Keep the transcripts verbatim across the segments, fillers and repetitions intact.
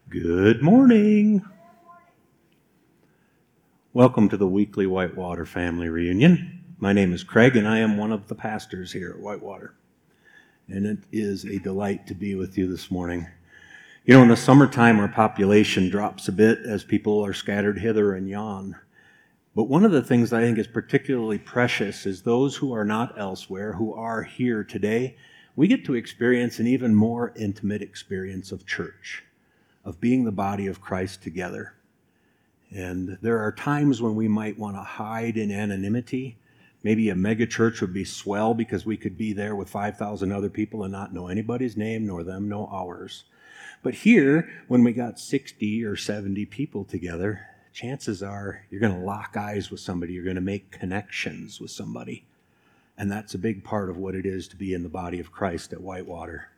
Good morning. Welcome to the weekly Whitewater Family Reunion. My name is Craig, and I am one of the pastors here at Whitewater. And it is a delight to be with you this morning. You know, in the summertime, our population drops a bit as people are scattered hither and yon. But one of the things I think is particularly precious is those who are not elsewhere, who are here today, we get to experience an even more intimate experience of church, of being the body of Christ together. And there are times when we might want to hide in anonymity. Maybe a mega church would be swell because we could be there with five thousand other people and not know anybody's name, nor them know ours. But here, when we got sixty or seventy people together, chances are you're going to lock eyes with somebody. You're going to make connections with somebody. And that's a big part of what it is to be in the body of Christ at Whitewater.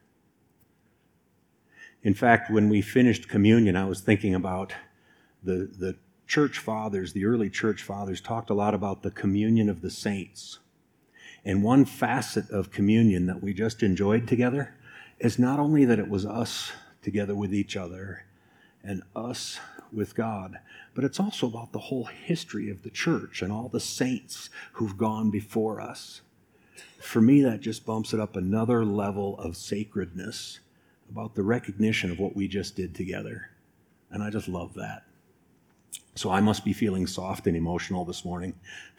In fact, when we finished communion, I was thinking about the, the church fathers, the early church fathers talked a lot about the communion of the saints. And one facet of communion that we just enjoyed together is not only that it was us together with each other and us with God, but it's also about the whole history of the church and all the saints who've gone before us. For me, that just bumps it up another level of sacredness about the recognition of what we just did together. And I just love that. So I must be feeling soft and emotional this morning.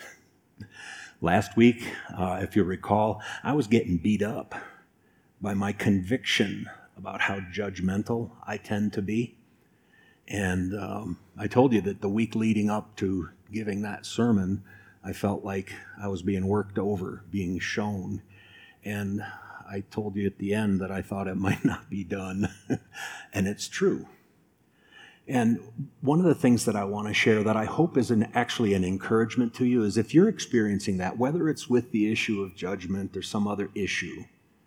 Last week, uh, if you recall, I was getting beat up by my conviction about how judgmental I tend to be. And um, I told you that the week leading up to giving that sermon, I felt like I was being worked over, being shown. And I told you at the end that I thought it might not be done, and it's true. And one of the things that I want to share that I hope is an, actually an encouragement to you is if you're experiencing that, whether it's with the issue of judgment or some other issue,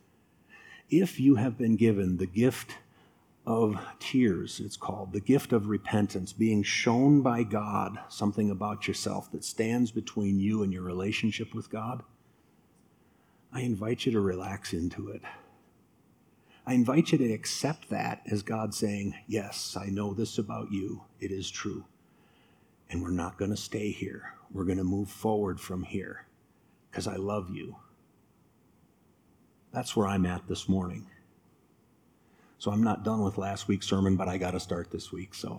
if you have been given the gift of tears, it's called, the gift of repentance, being shown by God something about yourself that stands between you and your relationship with God, I invite you to relax into it. I invite you to accept that as God saying, yes, I know this about you. It is true. And we're not going to stay here. We're going to move forward from here because I love you. That's where I'm at this morning. So I'm not done with last week's sermon, but I got to start this week. So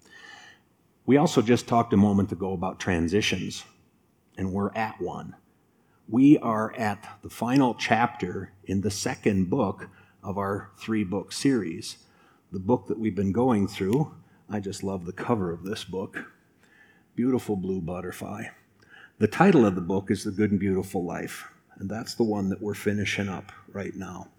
we also just talked a moment ago about transitions, and we're at one. We are at the final chapter in the second book of our three-book series. The book that we've been going through, I just love the cover of this book. Beautiful blue butterfly. The title of the book is The Good and Beautiful Life, and that's the one that we're finishing up right now.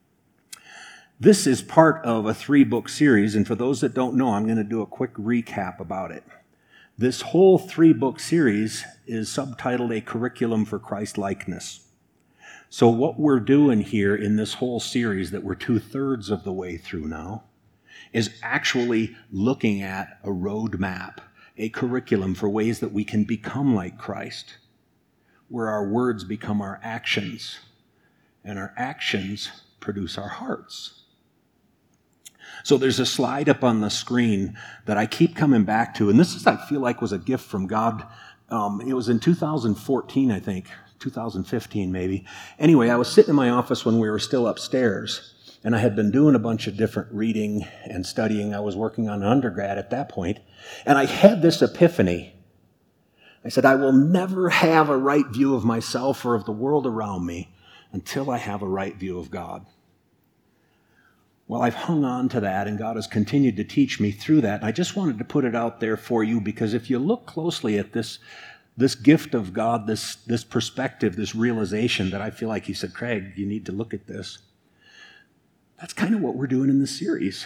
This is part of a three-book series, and for those that don't know, I'm going to do a quick recap about it. This whole three-book series is subtitled A Curriculum for Christ-Likeness. So what we're doing here in this whole series that we're two-thirds of the way through now is actually looking at a roadmap, a curriculum for ways that we can become like Christ, where our words become our actions, and our actions produce our hearts. So there's a slide up on the screen that I keep coming back to, and this is, I feel like, was a gift from God. Um, it was in two thousand fourteen, I think, two thousand fifteen maybe. Anyway, I was sitting in my office when we were still upstairs, and I had been doing a bunch of different reading and studying. I was working on an undergrad at that point, and I had this epiphany. I said, I will never have a right view of myself or of the world around me until I have a right view of God. Well, I've hung on to that, and God has continued to teach me through that. And I just wanted to put it out there for you, because if you look closely at this, this gift of God, this, this perspective, this realization that I feel like he said, Craig, you need to look at this. That's kind of what we're doing in this series.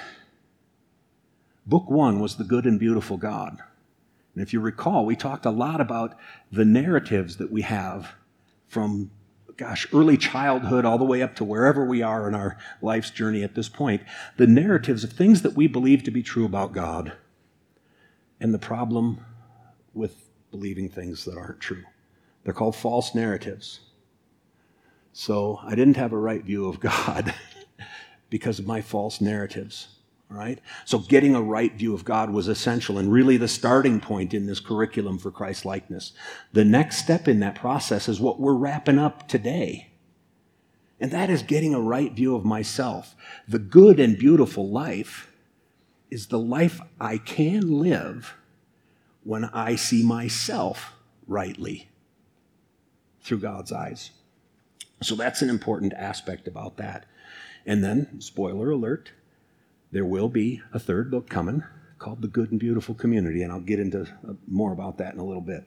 Book one was The Good and Beautiful God. And if you recall, we talked a lot about the narratives that we have from gosh, early childhood all the way up to wherever we are in our life's journey at this point, the narratives of things that we believe to be true about God and the problem with believing things that aren't true. They're called false narratives. So I didn't have a right view of God because of my false narratives All right? So getting a right view of God was essential and really the starting point in this curriculum for Christ-likeness. The next step in that process is what we're wrapping up today. And that is getting a right view of myself. The good and beautiful life is the life I can live when I see myself rightly through God's eyes. So that's an important aspect about that. And then, spoiler alert, there will be a third book coming called The Good and Beautiful Community, and I'll get into more about that in a little bit.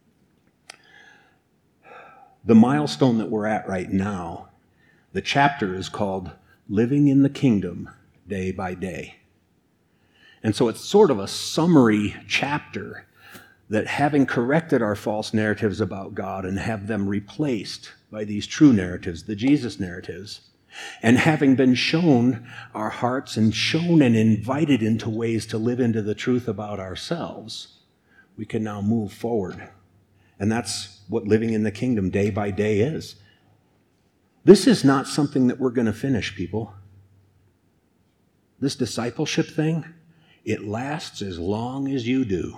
The milestone that we're at right now, the chapter is called Living in the Kingdom Day by Day. And so it's sort of a summary chapter that, having corrected our false narratives about God and have them replaced by these true narratives, the Jesus narratives, and having been shown our hearts and shown and invited into ways to live into the truth about ourselves, we can now move forward. And that's what living in the kingdom day by day is. This is not something that we're going to finish, people. This discipleship thing, it lasts as long as you do.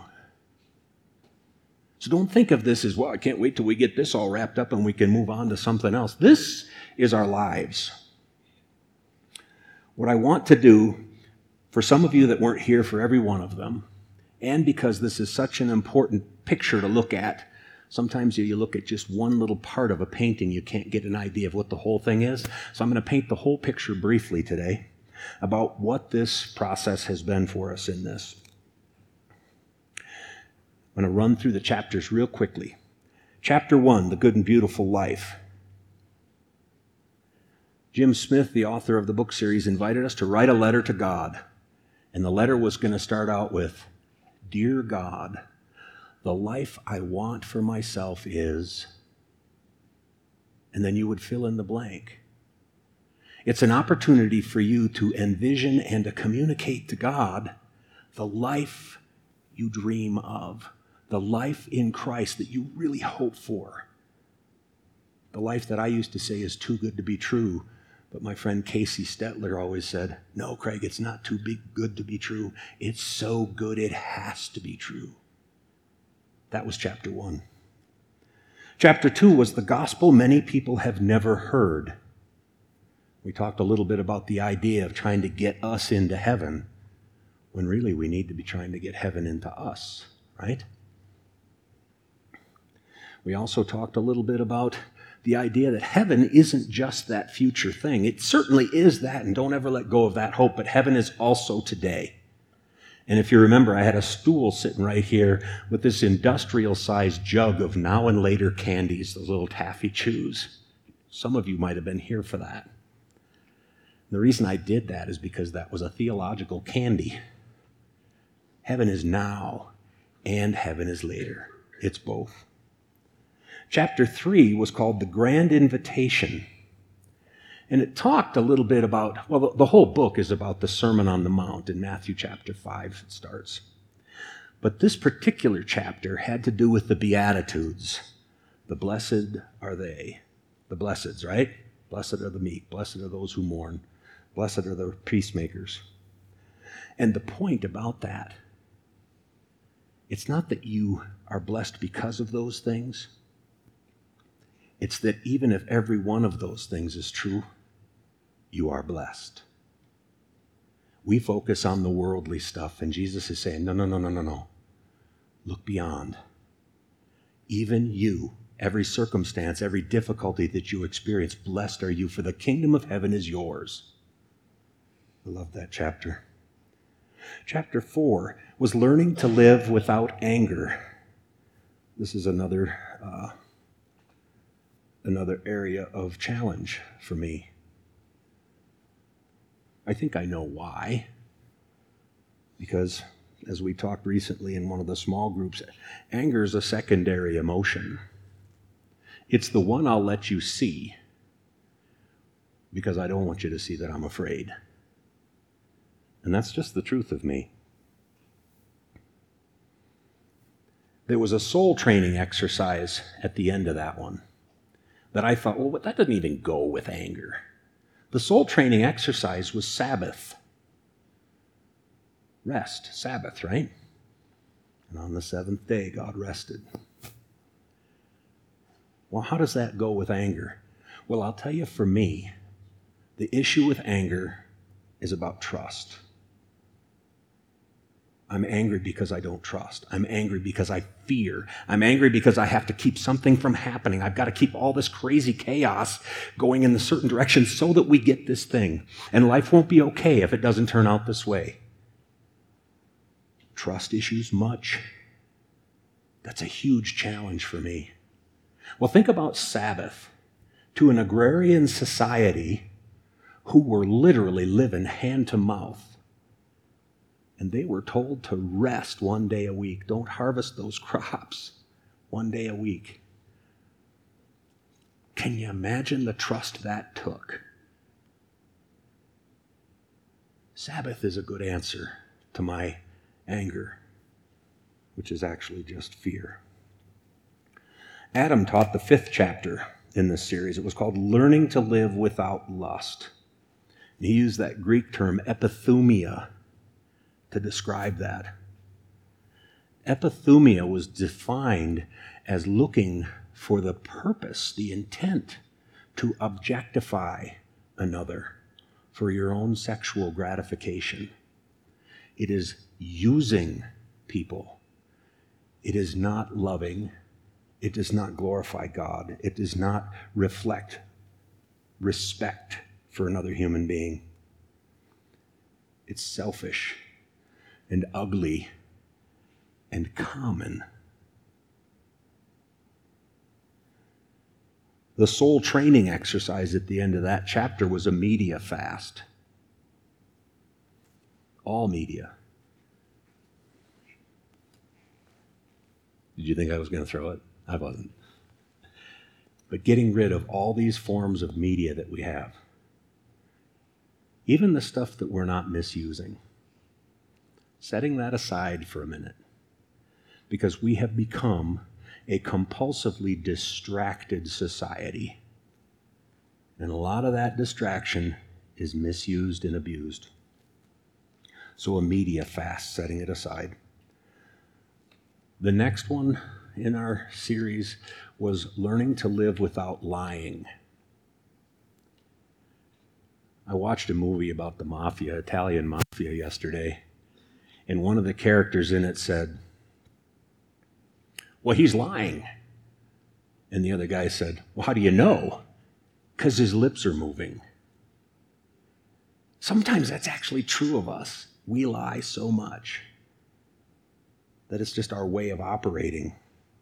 So don't think of this as, well, I can't wait till we get this all wrapped up and we can move on to something else. This is our lives. What I want to do, for some of you that weren't here for every one of them, and because this is such an important picture to look at, sometimes you look at just one little part of a painting, you can't get an idea of what the whole thing is. So I'm going to paint the whole picture briefly today about what this process has been for us in this. I'm going to run through the chapters real quickly. Chapter one, The Good and Beautiful Life. Jim Smith, the author of the book series, invited us to write a letter to God. And the letter was going to start out with, Dear God, the life I want for myself is, and then you would fill in the blank. It's an opportunity for you to envision and to communicate to God the life you dream of, the life in Christ that you really hope for. The life that I used to say is too good to be true, but my friend Casey Stetler always said, no, Craig, it's not too big, good to be true. It's so good it has to be true. That was chapter one. Chapter two was the gospel many people have never heard. We talked a little bit about the idea of trying to get us into heaven, when really we need to be trying to get heaven into us, right? We also talked a little bit about the idea that heaven isn't just that future thing. It certainly is that, and don't ever let go of that hope, but heaven is also today. And if you remember, I had a stool sitting right here with this industrial-sized jug of now and later candies, those little taffy chews. Some of you might have been here for that. The reason I did that is because that was a theological candy. Heaven is now, and heaven is later. It's both. Chapter three was called The Grand Invitation. And it talked a little bit about, well, the whole book is about the Sermon on the Mount. In Matthew chapter five, it starts. But this particular chapter had to do with the Beatitudes. The blessed are they. The blesseds, right? Blessed are the meek. Blessed are those who mourn. Blessed are the peacemakers. And the point about that, it's not that you are blessed because of those things. It's that even if every one of those things is true, you are blessed. We focus on the worldly stuff, and Jesus is saying, no, no, no, no, no, no. Look beyond. Even you, every circumstance, every difficulty that you experience, blessed are you, for the kingdom of heaven is yours. I love that chapter. Chapter four was learning to live without anger. This is another uh, another area of challenge for me. I think I know why. Because, as we talked recently in one of the small groups, anger is a secondary emotion. It's the one I'll let you see because I don't want you to see that I'm afraid. And that's just the truth of me. There was a soul training exercise at the end of that one that I thought, well, that doesn't even go with anger. The soul training exercise was Sabbath. Rest, Sabbath, right? And on the seventh day, God rested. Well, how does that go with anger? Well, I'll tell you, for me, the issue with anger is about trust. I'm angry because I don't trust. I'm angry because I fear. I'm angry because I have to keep something from happening. I've got to keep all this crazy chaos going in a certain direction so that we get this thing. And life won't be okay if it doesn't turn out this way. Trust issues much. That's a huge challenge for me. Well, think about Sabbath. To an agrarian society who were literally living hand to mouth. And they were told to rest one day a week. Don't harvest those crops one day a week. Can you imagine the trust that took? Sabbath is a good answer to my anger, which is actually just fear. Adam taught the fifth chapter in this series. It was called Learning to Live Without Lust. And he used that Greek term epithumia to describe that. Epithumia was defined as looking for the purpose, the intent to objectify another for your own sexual gratification. It is using people. It is not loving. It does not glorify God. It does not reflect respect for another human being. It's selfish and ugly and common. The soul training exercise at the end of that chapter was a media fast. All media. Did you think I was going to throw it? I wasn't. But getting rid of all these forms of media that we have, even the stuff that we're not misusing, setting that aside for a minute, because we have become a compulsively distracted society. And a lot of that distraction is misused and abused. So a media fast, setting it aside. The next one in our series was learning to live without lying. I watched a movie about the mafia, Italian mafia, yesterday. And one of the characters in it said, well, he's lying. And the other guy said, well, how do you know? Because his lips are moving. Sometimes that's actually true of us. We lie so much that it's just our way of operating.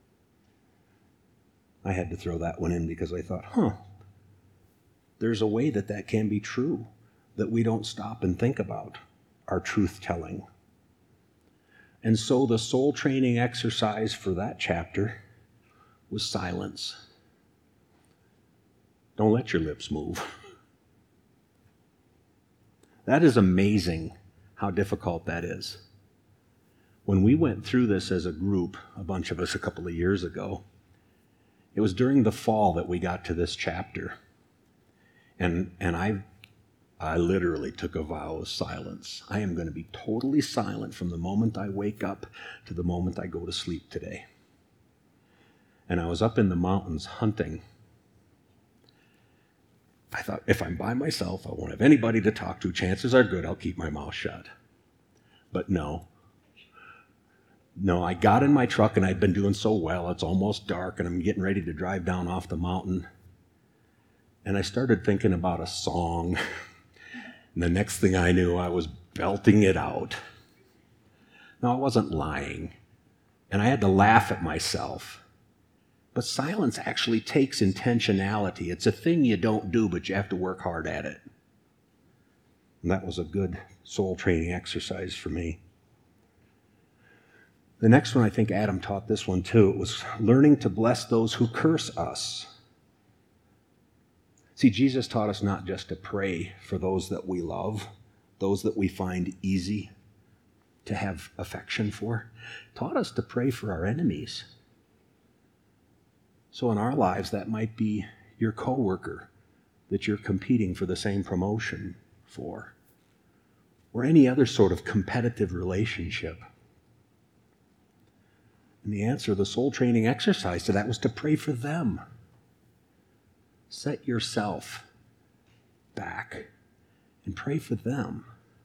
I had to throw that one in because I thought, huh, there's a way that that can be true, that we don't stop and think about our truth-telling. And so the soul training exercise for that chapter was silence. Don't let your lips move. That is amazing how difficult that is. When we went through this as a group, a bunch of us a couple of years ago, it was during the fall that we got to this chapter. And, and I I literally took a vow of silence. I am going to be totally silent from the moment I wake up to the moment I go to sleep today. And I was up in the mountains hunting. I thought, if I'm by myself, I won't have anybody to talk to. Chances are good I'll keep my mouth shut. But no. No, I got in my truck and I'd been doing so well. It's almost dark and I'm getting ready to drive down off the mountain. And I started thinking about a song. And the next thing I knew, I was belting it out. Now, I wasn't lying, and I had to laugh at myself. But silence actually takes intentionality. It's a thing you don't do, but you have to work hard at it. And that was a good soul training exercise for me. The next one, I think Adam taught this one too. It was learning to bless those who curse us. See, Jesus taught us not just to pray for those that we love, those that we find easy to have affection for. He taught us to pray for our enemies. So in our lives, that might be your coworker that you're competing for the same promotion for. or any other sort of competitive relationship? And the answer, the soul training exercise to that was to pray for them. Set yourself back and pray for them.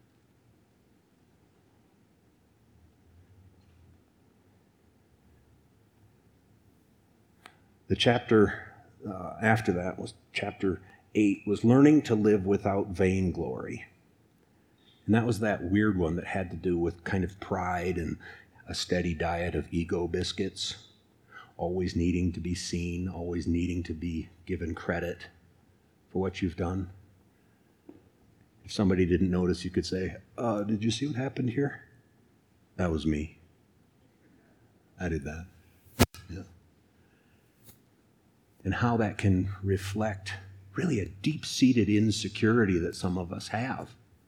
The chapter uh, after that was chapter eight, was learning to live without vainglory. And that was that weird one that had to do with kind of pride and a steady diet of ego biscuits, always needing to be seen, always needing to be given credit for what you've done. If somebody didn't notice, you could say, uh, did you see what happened here? That was me. I did that. Yeah. And how that can reflect really a deep-seated insecurity that some of us have.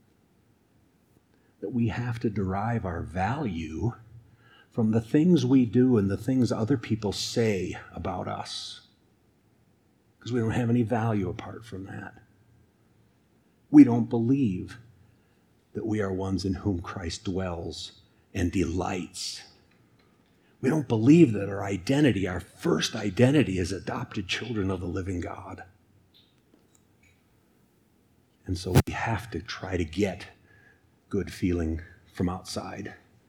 That we have to derive our value from the things we do and the things other people say about us. Because we don't have any value apart from that. We don't believe that we are ones in whom Christ dwells and delights. We don't believe that our identity, our first identity, is adopted children of the living God. And so we have to try to get good feeling from outside.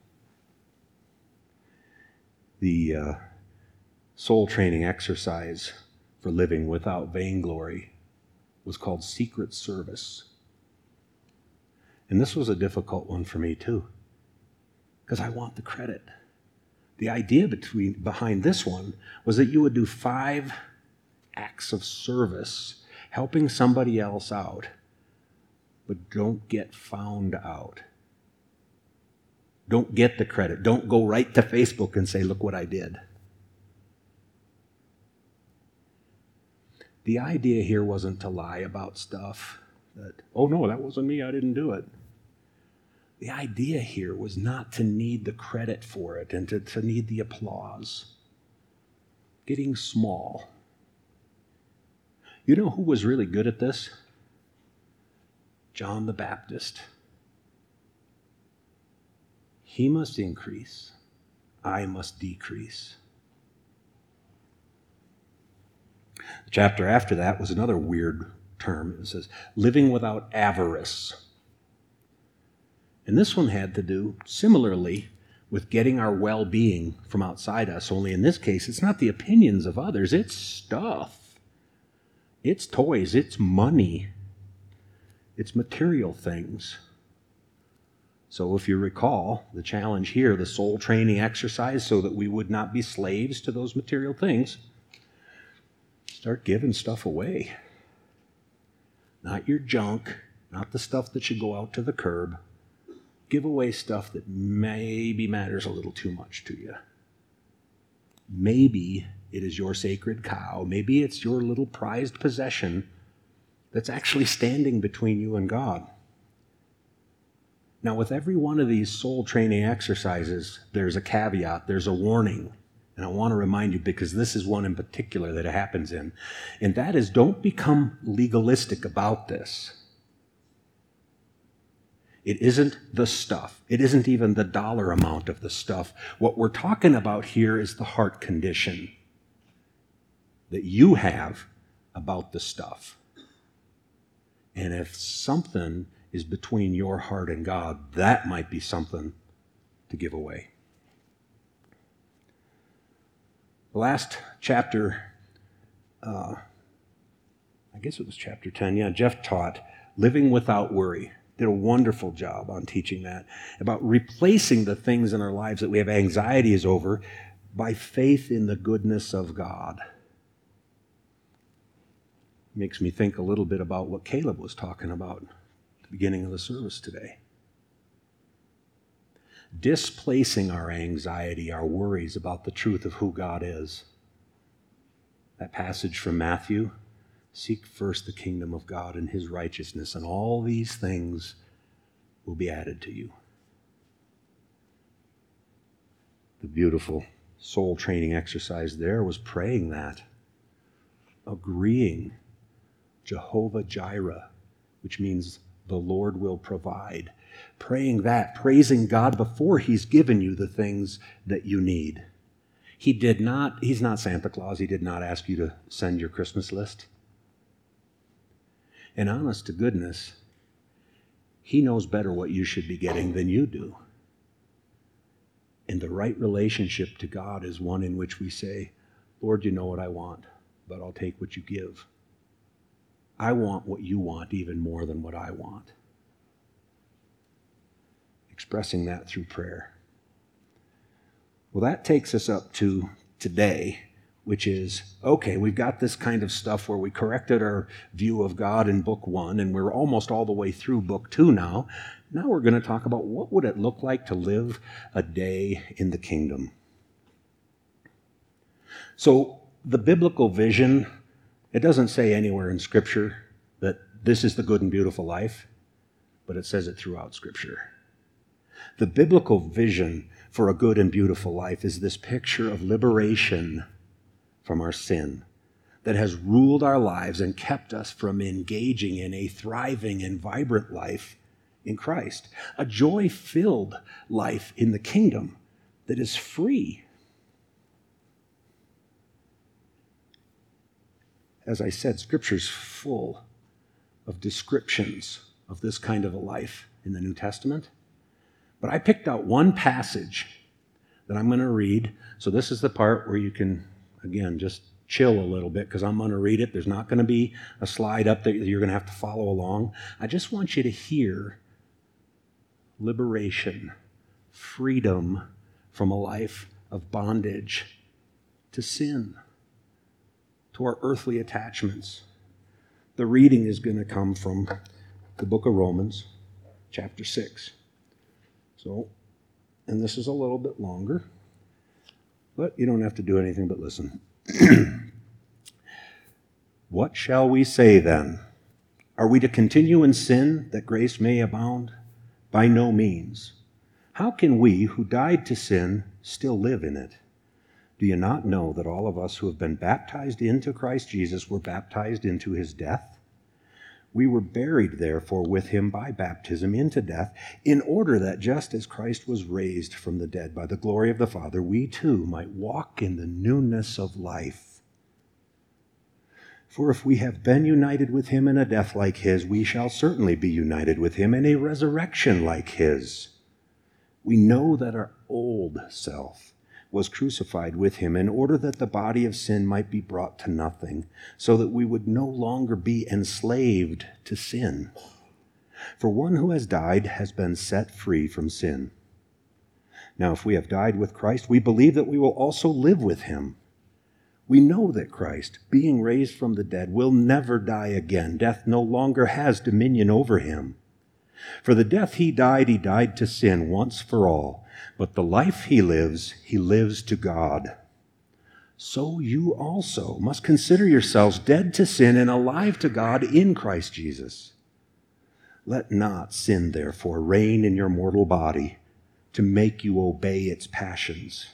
The uh, soul training exercise for living without vainglory was called secret service. And this was a difficult one for me too, because I want the credit. The idea between, behind this one was that you would do five acts of service helping somebody else out, but don't get found out. Don't get the credit. Don't go right to Facebook and say, look what I did. The idea here wasn't to lie about stuff that, oh no, that wasn't me, I didn't do it. The idea here was not to need the credit for it and to, to need the applause. Getting small. You know who was really good at this? John the Baptist. He must increase, I must decrease. The chapter after that was another weird term. It says, living without avarice. And this one had to do, similarly, with getting our well-being from outside us. Only in this case, it's not the opinions of others, it's stuff. It's toys, it's money. It's material things. So if you recall, the challenge here, the soul training exercise, so that we would not be slaves to those material things, start giving stuff away. Not your junk, not the stuff that should go out to the curb. Give away stuff that maybe matters a little too much to you. Maybe it is your sacred cow. Maybe it's your little prized possession that's actually standing between you and God. Now, with every one of these soul training exercises, there's a caveat, there's a warning. And I want to remind you, because this is one in particular that it happens in. And that is, don't become legalistic about this. It isn't the stuff. It isn't even the dollar amount of the stuff. What we're talking about here is the heart condition that you have about the stuff. And if something is between your heart and God, that might be something to give away. The last chapter, uh, I guess it was chapter ten, yeah, Jeff taught living without worry. Did a wonderful job on teaching that, about replacing the things in our lives that we have anxieties over by faith in the goodness of God. Makes me think a little bit about what Caleb was talking about at the beginning of the service today. Displacing our anxiety, our worries about the truth of who God is. That passage from Matthew, seek first the kingdom of God and his righteousness, and all these things will be added to you. The beautiful soul training exercise there was praying that, agreeing, Jehovah Jireh, which means the Lord will provide. Praying that, praising God before he's given you the things that you need. He did not, he's not Santa Claus. He did not ask you to send your Christmas list. And honest to goodness, he knows better what you should be getting than you do. And the right relationship to God is one in which we say, Lord, you know what I want, but I'll take what you give. I want what you want even more than what I want. Expressing that through prayer. Well, that takes us up to today, which is, okay, we've got this kind of stuff where we corrected our view of God in book one, and we're almost all the way through book two now. Now we're going to talk about what would it look like to live a day in the kingdom. So the biblical vision, it doesn't say anywhere in Scripture that this is the good and beautiful life, but it says it throughout Scripture. The biblical vision for a good and beautiful life is this picture of liberation from our sin that has ruled our lives and kept us from engaging in a thriving and vibrant life in Christ. A joy-filled life in the kingdom that is free. As I said, Scripture's full of descriptions of this kind of a life in the New Testament. But I picked out one passage that I'm going to read. So this is the part where you can, again, just chill a little bit because I'm going to read it. There's not going to be a slide up that you're going to have to follow along. I just want you to hear liberation, freedom from a life of bondage to sin, to our earthly attachments. The reading is going to come from the book of Romans, chapter six. So, and this is a little bit longer, but you don't have to do anything but listen. What shall we say then? Are we to continue in sin that grace may abound? By no means. How can we who died to sin still live in it? Do you not know that all of us who have been baptized into Christ Jesus were baptized into his death? We were buried, therefore, with him by baptism into death, in order that just as Christ was raised from the dead by the glory of the Father, we too might walk in the newness of life. For if we have been united with him in a death like his, we shall certainly be united with him in a resurrection like his. We know that our old self was crucified with him in order that the body of sin might be brought to nothing, so that we would no longer be enslaved to sin. For one who has died has been set free from sin. Now, if we have died with Christ, we believe that we will also live with him. We know that Christ, being raised from the dead, will never die again. Death no longer has dominion over him. For the death he died, he died to sin once for all. But the life he lives, he lives to God. So you also must consider yourselves dead to sin and alive to God in Christ Jesus. Let not sin, therefore, reign in your mortal body to make you obey its passions.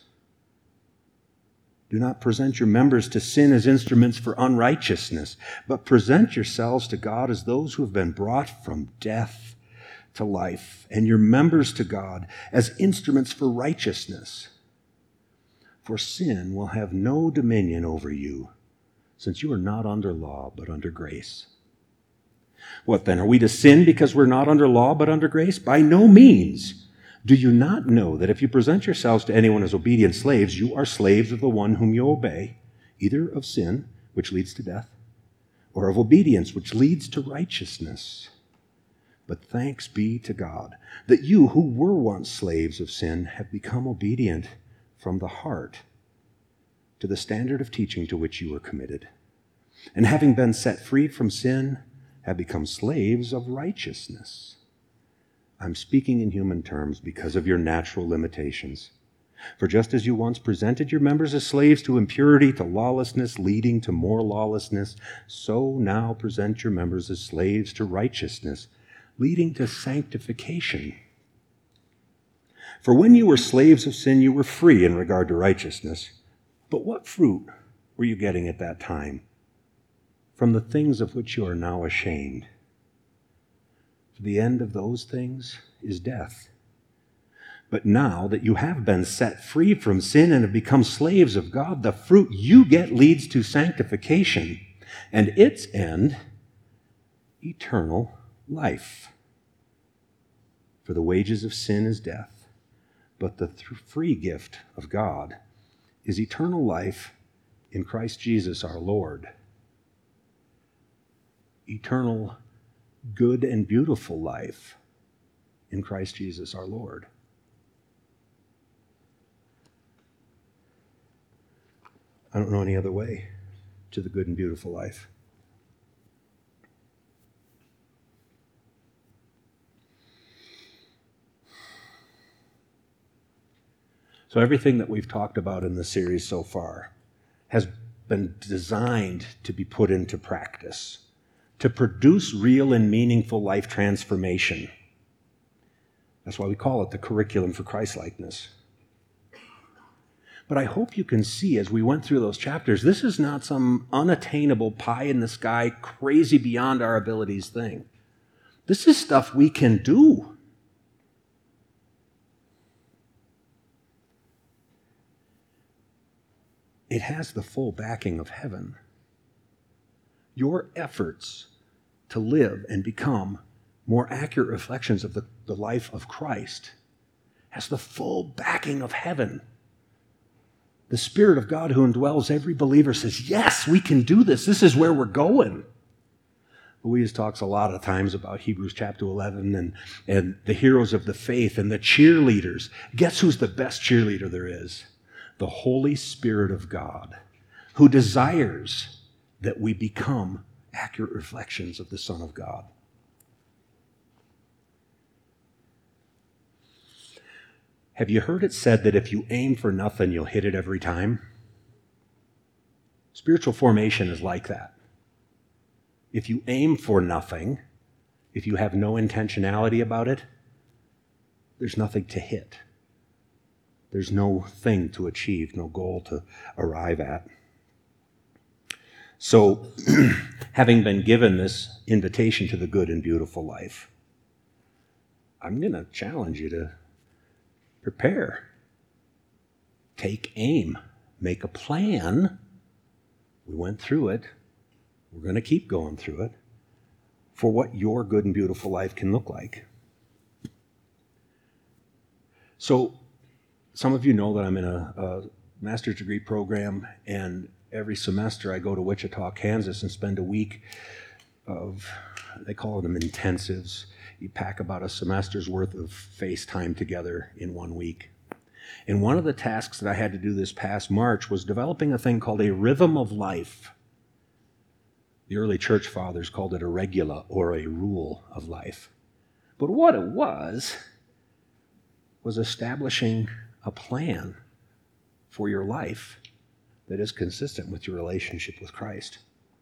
Do not present your members to sin as instruments for unrighteousness, but present yourselves to God as those who have been brought from death to life, and your members to God as instruments for righteousness. For sin will have no dominion over you, since you are not under law, but under grace. What then? Are we to sin because we're not under law, but under grace? By no means. Do you not know that if you present yourselves to anyone as obedient slaves, you are slaves of the one whom you obey, either of sin, which leads to death, or of obedience, which leads to righteousness? But thanks be to God that you who were once slaves of sin have become obedient from the heart to the standard of teaching to which you were committed. And having been set free from sin, have become slaves of righteousness. I'm speaking in human terms because of your natural limitations. For just as you once presented your members as slaves to impurity, to lawlessness, leading to more lawlessness, so now present your members as slaves to righteousness, leading to sanctification. For when you were slaves of sin, you were free in regard to righteousness. But what fruit were you getting at that time from the things of which you are now ashamed? For the end of those things is death. But now that you have been set free from sin and have become slaves of God, the fruit you get leads to sanctification, and its end, eternal life. For the wages of sin is death, but the th- free gift of God is eternal life in Christ Jesus our Lord. Eternal, good and beautiful life in Christ Jesus our Lord. I don't know any other way to the good and beautiful life. So everything that we've talked about in the series so far has been designed to be put into practice, to produce real and meaningful life transformation. That's why we call it the curriculum for Christ-likeness. But I hope you can see as we went through those chapters, this is not some unattainable pie-in-the-sky, crazy beyond our abilities thing. This is stuff we can do. It has the full backing of heaven. Your efforts to live and become more accurate reflections of the, the life of Christ has the full backing of heaven. The Spirit of God who indwells every believer says, yes, we can do this. This is where we're going. Louise talks a lot of times about Hebrews chapter eleven and, and the heroes of the faith and the cheerleaders. Guess who's the best cheerleader there is? The Holy Spirit of God, who desires that we become accurate reflections of the Son of God. Have you heard it said that if you aim for nothing, you'll hit it every time? Spiritual formation is like that. If you aim for nothing, if you have no intentionality about it, there's nothing to hit. There's no thing to achieve, no goal to arrive at. So, having been given this invitation to the good and beautiful life, I'm going to challenge you to prepare. Take aim. Make a plan. We went through it. We're going to keep going through it for what your good and beautiful life can look like. So, some of you know that I'm in a, a master's degree program, and every semester I go to Wichita, Kansas, and spend a week of, they call them intensives. You pack about a semester's worth of face time together in one week. And one of the tasks that I had to do this past March was developing a thing called a rhythm of life. The early church fathers called it a regula, or a rule of life. But what it was, was establishing a plan for your life that is consistent with your relationship with Christ.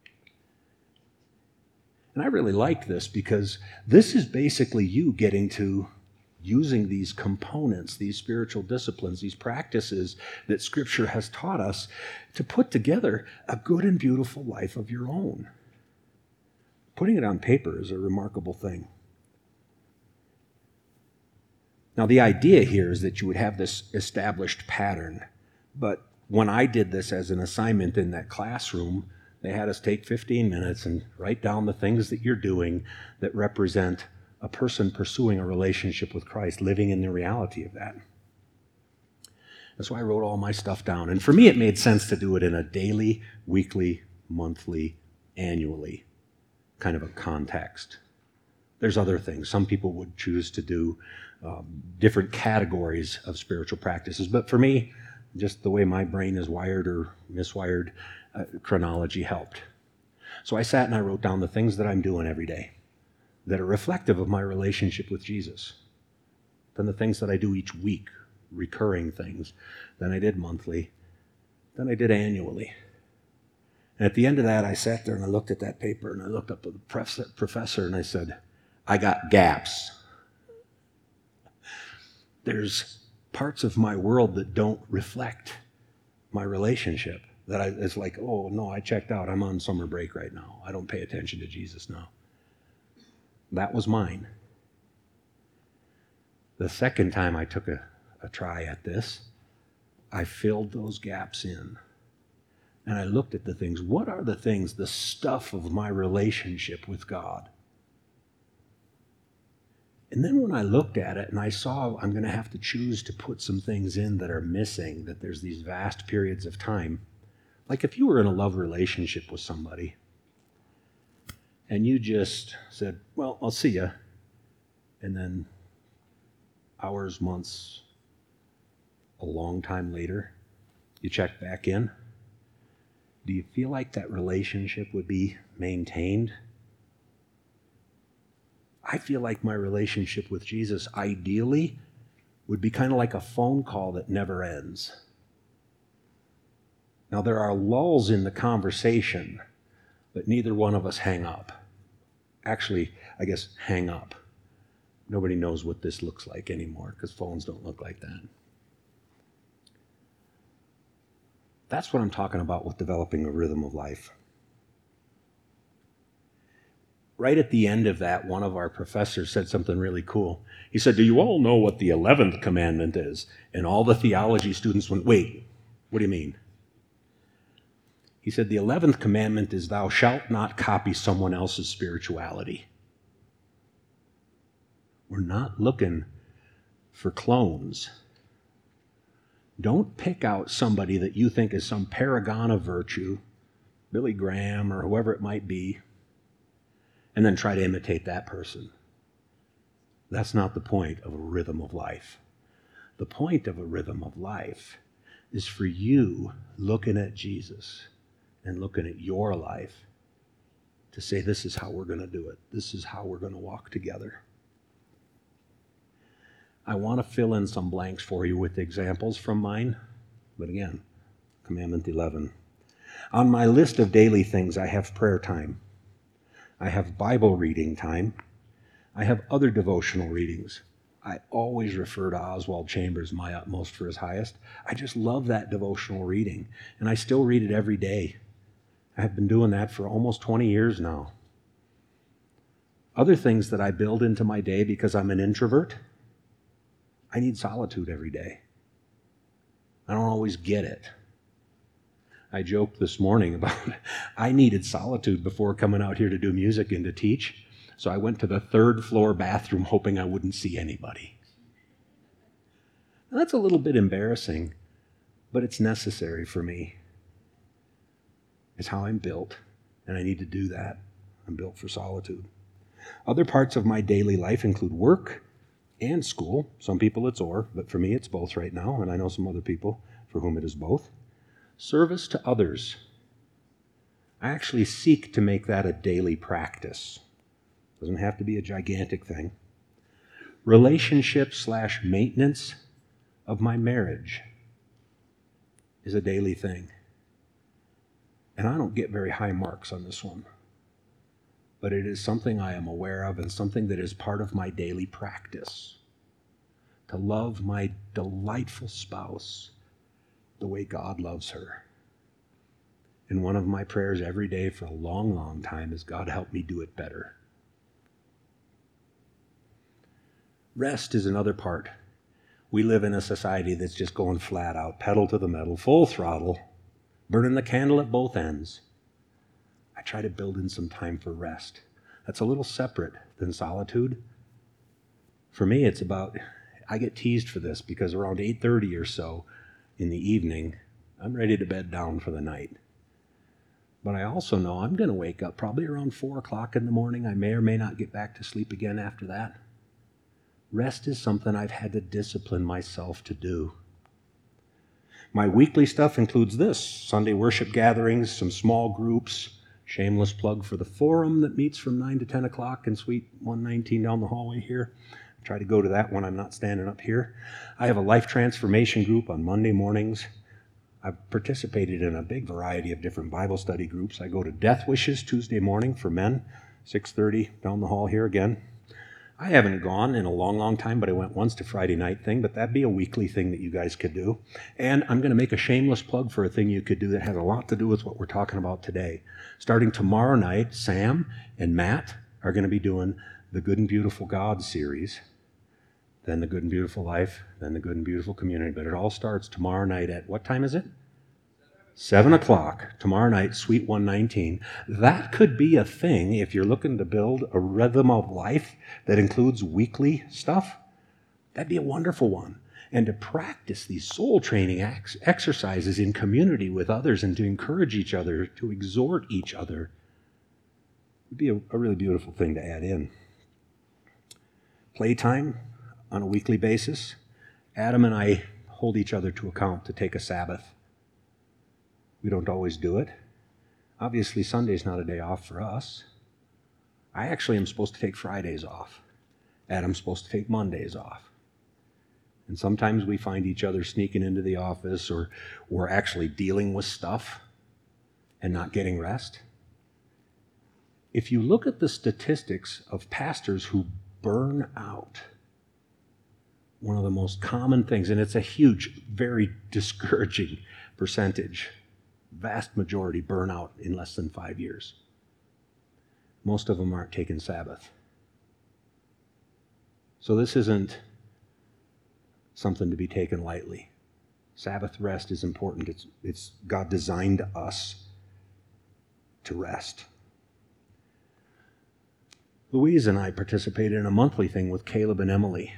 And I really liked this because this is basically you getting to using these components, these spiritual disciplines, these practices that Scripture has taught us to put together a good and beautiful life of your own. Putting it on paper is a remarkable thing. Now, the idea here is that you would have this established pattern, but when I did this as an assignment in that classroom, they had us take fifteen minutes and write down the things that you're doing that represent a person pursuing a relationship with Christ, living in the reality of that. And so I wrote all my stuff down. And for me, it made sense to do it in a daily, weekly, monthly, annually kind of a context. There's other things. Some people would choose to do um, different categories of spiritual practices. But for me, just the way my brain is wired or miswired, uh, chronology helped. So I sat and I wrote down the things that I'm doing every day that are reflective of my relationship with Jesus. Then the things that I do each week, recurring things. Then I did monthly. Then I did annually. And at the end of that, I sat there and I looked at that paper and I looked up at the professor and I said, I got gaps. There's parts of my world that don't reflect my relationship. That I, it's like, oh, no, I checked out. I'm on summer break right now. I don't pay attention to Jesus now. That was mine. The second time I took a, a try at this, I filled those gaps in. And I looked at the things. What are the things, the stuff of my relationship with God? And then when I looked at it and I saw I'm going to have to choose to put some things in that are missing, that there's these vast periods of time. Like if you were in a love relationship with somebody and you just said, well, I'll see ya. And then hours, months, a long time later, you check back in. Do you feel like that relationship would be maintained? I feel like my relationship with Jesus ideally would be kind of like a phone call that never ends. Now, there are lulls in the conversation, but neither one of us hang up. Actually, I guess hang up. Nobody knows what this looks like anymore because phones don't look like that. That's what I'm talking about with developing a rhythm of life. Right at the end of that, one of our professors said something really cool. He said, do you all know what the eleventh commandment is? And all the theology students went, wait, what do you mean? He said, the eleventh commandment is thou shalt not copy someone else's spirituality. We're not looking for clones. Don't pick out somebody that you think is some paragon of virtue, Billy Graham or whoever it might be, and then try to imitate that person. That's not the point of a rhythm of life. The point of a rhythm of life is for you looking at Jesus and looking at your life to say, this is how we're going to do it. This is how we're going to walk together. I want to fill in some blanks for you with examples from mine. But again, Commandment eleven. On my list of daily things, I have prayer time. I have Bible reading time. I have other devotional readings. I always refer to Oswald Chambers, My Utmost for His Highest. I just love that devotional reading, and I still read it every day. I have been doing that for almost twenty years now. Other things that I build into my day because I'm an introvert, I need solitude every day. I don't always get it. I joked this morning about I needed solitude before coming out here to do music and to teach, so I went to the third floor bathroom hoping I wouldn't see anybody. Now, that's a little bit embarrassing, but it's necessary for me. It's how I'm built, and I need to do that. I'm built for solitude. Other parts of my daily life include work and school. Some people it's or, but for me it's both right now, and I know some other people for whom it is both. Service to others. I actually seek to make that a daily practice. Doesn't have to be a gigantic thing. Relationship slash maintenance of my marriage is a daily thing. And I don't get very high marks on this one. But it is something I am aware of and something that is part of my daily practice. To love my delightful spouse the way God loves her. And one of my prayers every day for a long, long time is, God, help me do it better. Rest is another part. We live in a society that's just going flat out, pedal to the metal, full throttle, burning the candle at both ends. I try to build in some time for rest. That's a little separate than solitude. For me, it's about, I get teased for this because around eight thirty or so in the evening, I'm ready to bed down for the night. But I also know I'm going to wake up probably around four o'clock in the morning. I may or may not get back to sleep again after that. Rest is something I've had to discipline myself to do. My weekly stuff includes this: Sunday worship gatherings, some small groups, shameless plug for the forum that meets from nine to ten o'clock in Suite one nineteen down the hallway here. I try to go to that when I'm not standing up here. I have a life transformation group on Monday mornings. I've participated in a big variety of different Bible study groups. I go to Death Wishes Tuesday morning for men, six thirty down the hall here again. I haven't gone in a long, long time, but I went once to Friday night thing, but that'd be a weekly thing that you guys could do. And I'm going to make a shameless plug for a thing you could do that has a lot to do with what we're talking about today. Starting tomorrow night, Sam and Matt are going to be doing the Good and Beautiful God series. then the Good and Beautiful Life, then the Good and Beautiful Community. But it all starts tomorrow night at, what time is it? Seven o'clock, tomorrow night, Suite one nineteen. That could be a thing if you're looking to build a rhythm of life that includes weekly stuff. That'd be a wonderful one. And to practice these soul training ex- exercises in community with others and to encourage each other, to exhort each other, would be a, a really beautiful thing to add in. Playtime on a weekly basis. Adam and I hold each other to account to take a Sabbath. We don't always do it. Obviously, Sunday's not a day off for us. I actually am supposed to take Fridays off. Adam's supposed to take Mondays off. And sometimes we find each other sneaking into the office, or we're actually dealing with stuff and not getting rest. If you look at the statistics of pastors who burn out, one of the most common things, and it's a huge, very discouraging percentage, vast majority burn out in less than five years. Most of them aren't taking Sabbath. So this isn't something to be taken lightly. Sabbath rest is important. It's, it's God designed us to rest. Louise and I participated in a monthly thing with Caleb and Emily.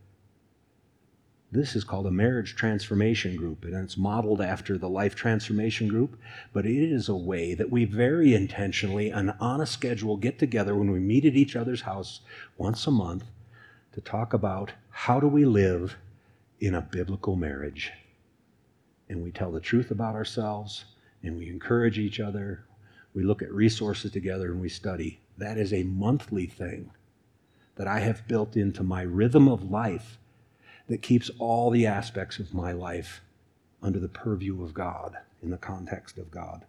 This is called a marriage transformation group, and it's modeled after the life transformation group, but it is a way that we very intentionally and on a schedule get together when we meet at each other's house once a month to talk about how do we live in a biblical marriage. And we tell the truth about ourselves, and we encourage each other. We look at resources together, and we study. That is a monthly thing that I have built into my rhythm of life that keeps all the aspects of my life under the purview of God, in the context of God.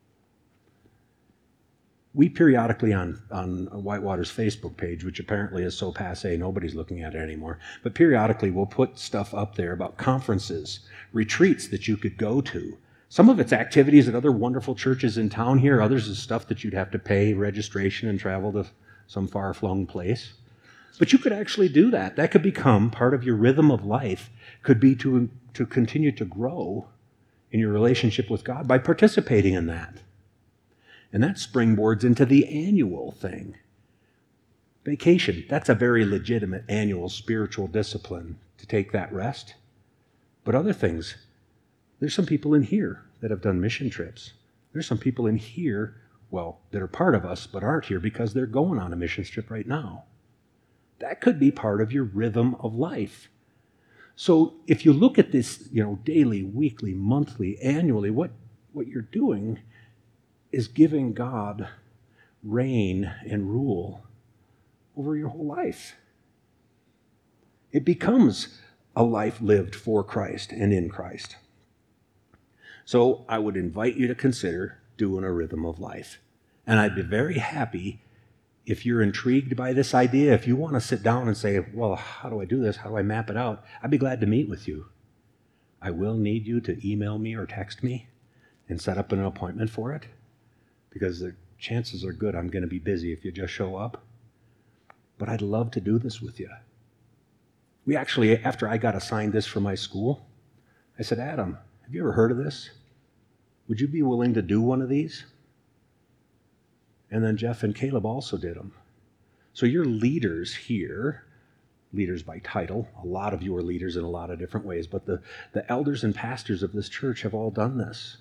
We periodically on, on Whitewater's Facebook page, which apparently is so passé, nobody's looking at it anymore, but periodically we'll put stuff up there about conferences, retreats that you could go to. Some of it's activities at other wonderful churches in town here. Others is stuff that you'd have to pay registration and travel to some far-flung place. But you could actually do that. That could become part of your rhythm of life, could be to, to continue to grow in your relationship with God by participating in that. And that springboards into the annual thing. Vacation, that's a very legitimate annual spiritual discipline to take that rest. But other things, there's some people in here that have done mission trips. There's some people in here, well, that are part of us but aren't here because they're going on a mission trip right now. That could be part of your rhythm of life. So if you look at this, you know, daily, weekly, monthly, annually, what, what you're doing is giving God reign and rule over your whole life. It becomes a life lived for Christ and in Christ. So I would invite you to consider doing a rhythm of life. And I'd be very happy if you're intrigued by this idea, if you want to sit down and say, well, how do I do this? How do I map it out? I'd be glad to meet with you. I will need you to email me or text me and set up an appointment for it, because the chances are good I'm going to be busy if you just show up. But I'd love to do this with you. We actually, after I got assigned this for my school, I said, Adam, have you ever heard of this? Would you be willing to do one of these? And then Jeff and Caleb also did them. So you're leaders here, leaders by title. A lot of you are leaders in a lot of different ways, but the, the elders and pastors of this church have all done this.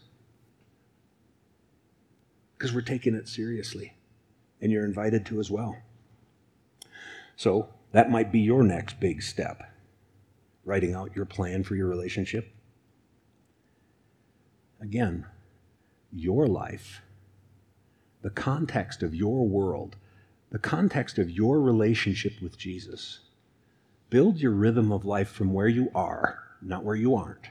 Because we're taking it seriously, and you're invited to as well. So that might be your next big step, writing out your plan for your relationship. Again, your life, the context of your world, the context of your relationship with Jesus. Build your rhythm of life from where you are, not where you aren't.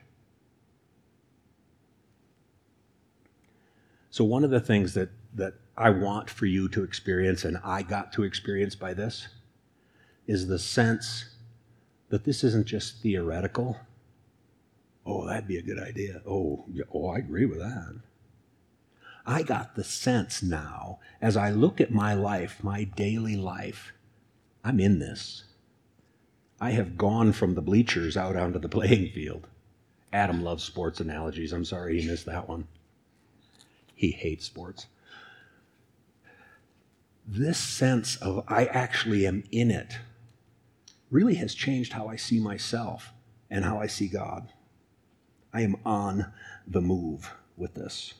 So one of the things that, that I want for you to experience, and I got to experience by this, is the sense that this isn't just theoretical. Oh, that'd be a good idea. Oh, yeah, oh, I agree with that. I got the sense now, as I look at my life, my daily life, I'm in this. I have gone from the bleachers out onto the playing field. Adam loves sports analogies. I'm sorry he missed that one. He hates sports. This sense of I actually am in it really has changed how I see myself and how I see God. I am on the move with this.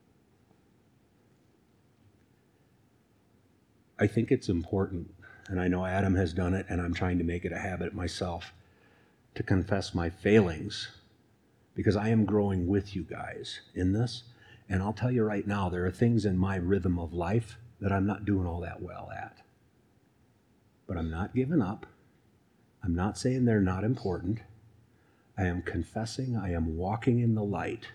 I think it's important, and I know Adam has done it, and I'm trying to make it a habit myself, to confess my failings, because I am growing with you guys in this. And I'll tell you right now, there are things in my rhythm of life that I'm not doing all that well at. But I'm not giving up. I'm not saying they're not important. I am confessing, I am walking in the light.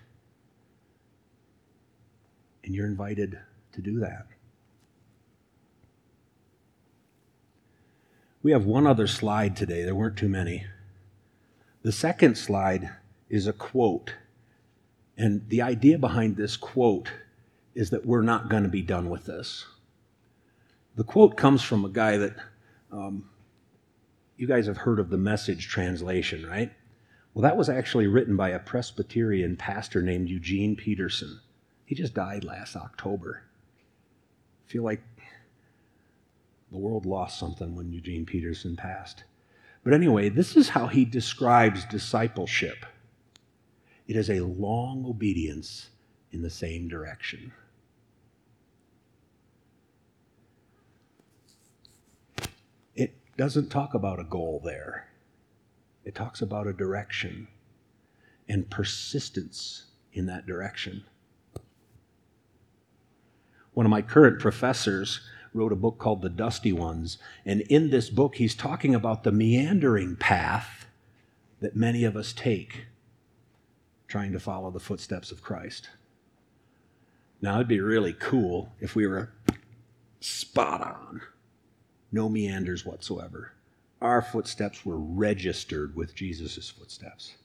And you're invited to do that. We have one other slide today. There weren't too many. The second slide is a quote. And the idea behind this quote is that we're not going to be done with this. The quote comes from a guy that, um, you guys have heard of the Message translation, right? Well, that was actually written by a Presbyterian pastor named Eugene Peterson. He just died last October. I feel like the world lost something when Eugene Peterson passed. But anyway, this is how he describes discipleship. It is a long obedience in the same direction. It doesn't talk about a goal there. It talks about a direction and persistence in that direction. One of my current professors wrote a book called The Dusty Ones, and in this book he's talking about the meandering path that many of us take trying to follow the footsteps of Christ. Now, it'd be really cool if we were spot on, no meanders whatsoever. Our footsteps were registered with Jesus' footsteps.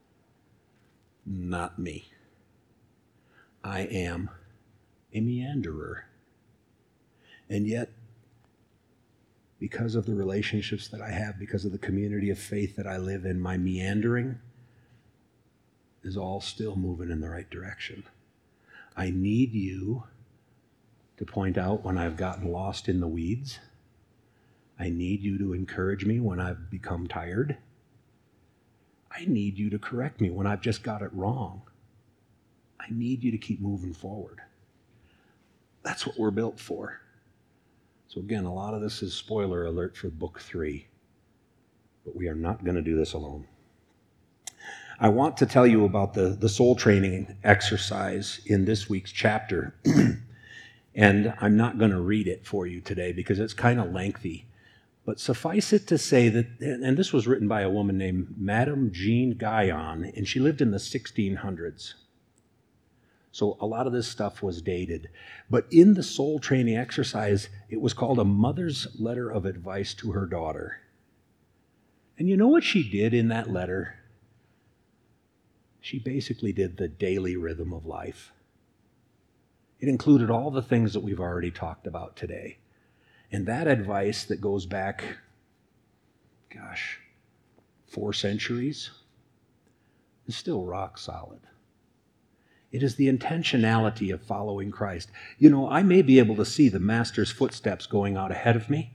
Not me. I am a meanderer. And yet, because of the relationships that I have, because of the community of faith that I live in, my meandering is all still moving in the right direction. I need you to point out when I've gotten lost in the weeds. I need you to encourage me when I've become tired. I need you to correct me when I've just got it wrong. I need you to keep moving forward. That's what we're built for. So again, a lot of this is spoiler alert for book three, but we are not going to do this alone. I want to tell you about the, the soul training exercise in this week's chapter, and I'm not going to read it for you today because it's kind of lengthy, but suffice it to say that, and this was written by a woman named Madame Jean Guyon, and she lived in the sixteen hundreds. So a lot of this stuff was dated. But in the soul training exercise, it was called a mother's letter of advice to her daughter. And you know what she did in that letter? She basically did the daily rhythm of life. It included all the things that we've already talked about today. And that advice that goes back, gosh, four centuries is still rock solid. It is the intentionality of following Christ. You know, I may be able to see the Master's footsteps going out ahead of me.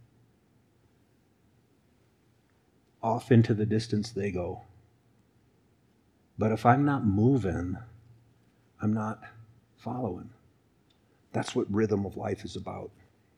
Off into the distance they go. But if I'm not moving, I'm not following. That's what rhythm of life is about.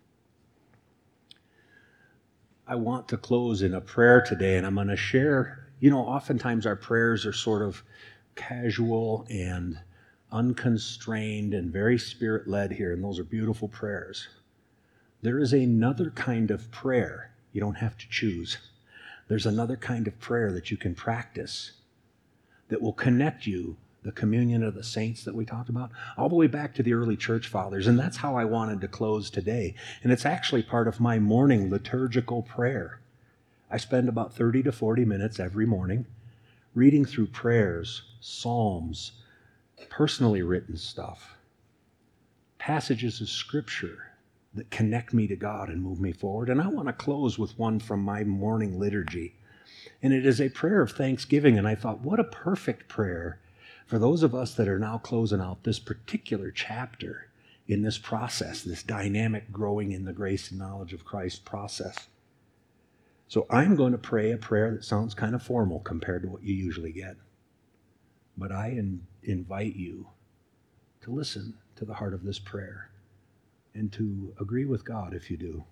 I want to close in a prayer today, and I'm going to share, you know, oftentimes our prayers are sort of casual and unconstrained and very spirit-led here, and those are beautiful prayers. There is another kind of prayer. You don't have to choose. There's another kind of prayer that you can practice that will connect you, the communion of the saints that we talked about, all the way back to the early church fathers. And that's how I wanted to close today. And it's actually part of my morning liturgical prayer. I spend about thirty to forty minutes every morning reading through prayers, psalms, personally written stuff, passages of scripture that connect me to God and move me forward. And I want to close with one from my morning liturgy. And it is a prayer of thanksgiving. And I thought, what a perfect prayer for those of us that are now closing out this particular chapter in this process, this dynamic growing in the grace and knowledge of Christ process. So I'm going to pray a prayer that sounds kind of formal compared to what you usually get. But I in, invite you to listen to the heart of this prayer and to agree with God if you do.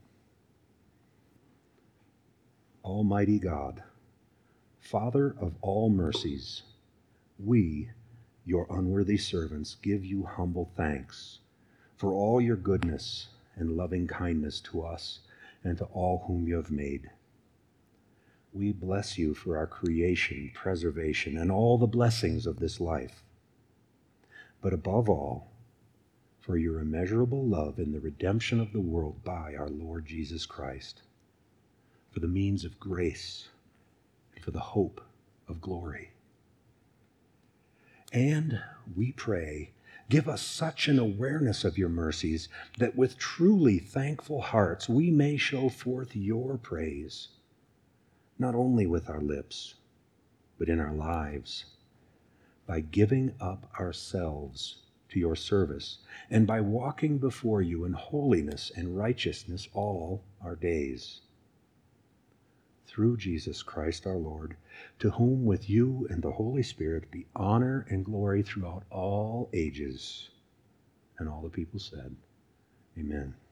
Almighty God, Father of all mercies, we, your unworthy servants, give you humble thanks for all your goodness and loving kindness to us and to all whom you have made. We bless you for our creation, preservation, and all the blessings of this life. But above all, for your immeasurable love in the redemption of the world by our Lord Jesus Christ, for the means of grace, and for the hope of glory. And we pray, give us such an awareness of your mercies that with truly thankful hearts we may show forth your praise, not only with our lips, but in our lives, by giving up ourselves to your service, and by walking before you in holiness and righteousness all our days. Through Jesus Christ our Lord, to whom with you and the Holy Spirit be honor and glory throughout all ages. And all the people said, Amen.